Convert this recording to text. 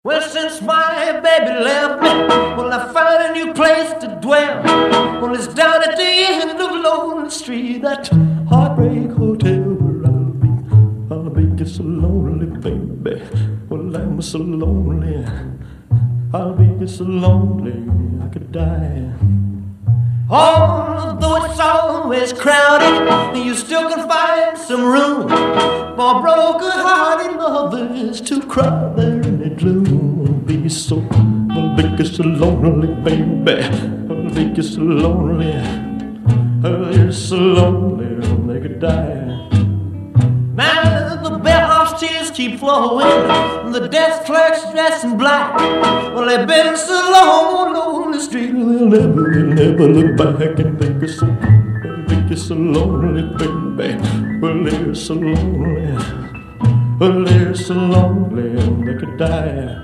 Well, since my baby left me, well, I found a new place to dwell. Well, it's down at the end of Lonely Street, that heartbreak hotel where I'll be just so lonely, baby. Well, I'm so lonely, I'll be just so lonely, I could die. Although it's always crowded, you still can find some room for broken-hearted lovers to cry there in the gloom. I'll be just so lonely, baby. I'll be just so lonely. I'll be so lonely, they could die. Now the bellhop's tears keep flowing, the desk clerk's dressed in black. Well, they've been so long on the street, they'll never look back, and they're so lonely, baby. Well, they're so lonely, well, they're so lonely, they could die.